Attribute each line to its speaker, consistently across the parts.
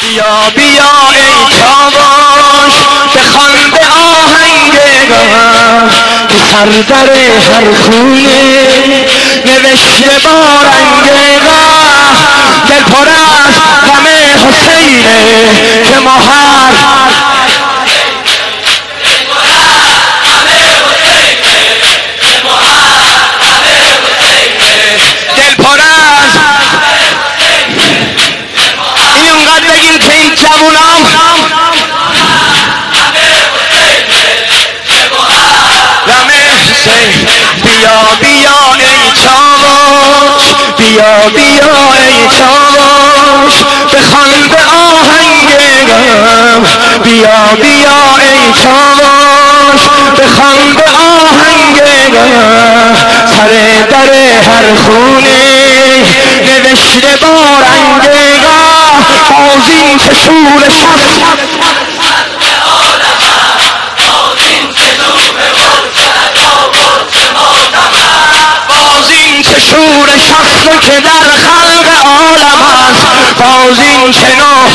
Speaker 1: بیا بیا ای چاوش بخوان به آهنگ غم که سردر هر خونه نوشته با رنگ غم دل پر از غم حسینه که ما هر بیا بیا ای چاوش بیا بیا ای چاوش بخوان به آهنگ غم بیا بیا ای چاوش بخوان به آهنگ غم سر در هر خونه نوشته با رنگ غم بازین چه شور شب شور شخص که در خلق عالم است بازین چنو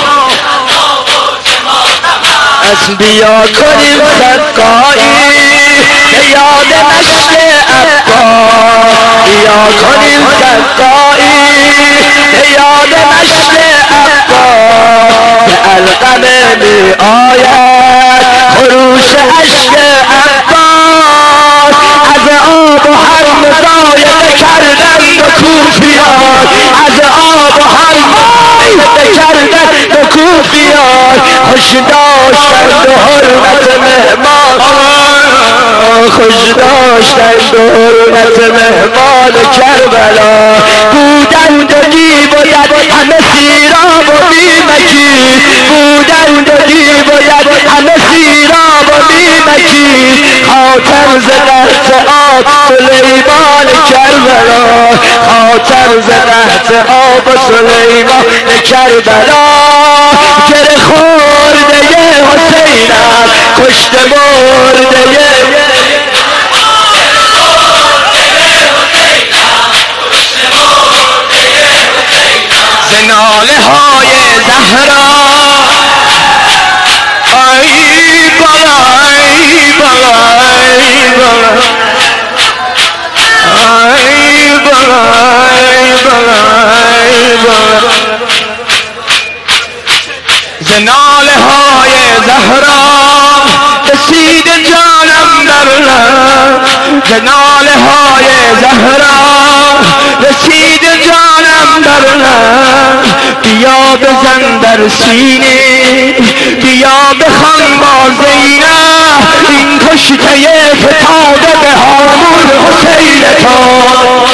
Speaker 1: از بیا کنیم صدقایی به یاد نشر عباس بیا کنیم صدقایی به یاد نشر عباس به القمه می آید خروش عشق عباس از آب و هر مزایده کردن به کوفیان از آب و هر مزایده کردن به کوفیان خوش داشتند و حرمت مهمان خوش داشتند و حرمت مهمان کربلا بودند و دیباید همه سیراب و بیمکی بودند و دیباید همه سیراب و بیمکی خاطر ز قحط آب سلیمان کربلا خاطر ز قحط آب سلیمان کربلا گره خورده حسینم کشته مرده ناله های زهرا ای بابا ای بابا ای بابا ای بابا ای بابا ای بابا ناله های زهرا رسید جانم در لب ناله های زهرا رسید جانم در لب بیا بزن در سینه بیا بخوان با زینب این کشته فتاده به هامون حسین تو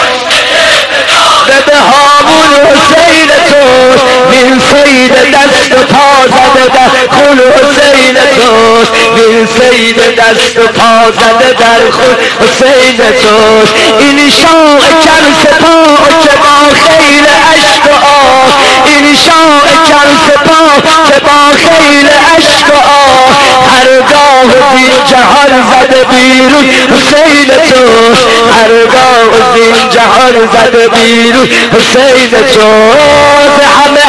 Speaker 1: به هامون حسین تو این سید دست و پا زده در خون حسین تو این سید دست و پا زده در خون حسین تو این شاق کر سپاه که با خیل عشق و آه این شاق کر سپاه که با خیل عشق و آه هرگاه زین جهان زده بیرون حسین تو هرگاه زین جهان زده بیرون حسین تو به همه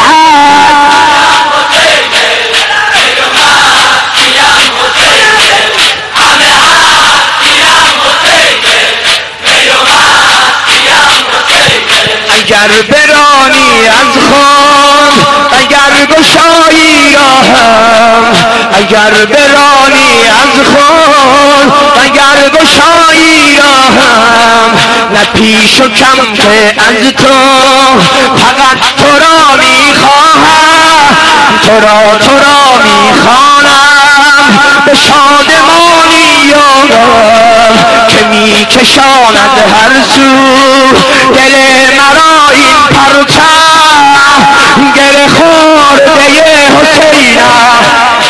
Speaker 1: اگر برانی از خون اگر گشایی راهم اگر برانی از خون اگر گشایی راهم نه پیش و کم که از تو فقط تو را میخواهم تو را میخوانم به شادمانی یارم که میکشاند هر سو دل مرا این پرچم گره خورده حسینم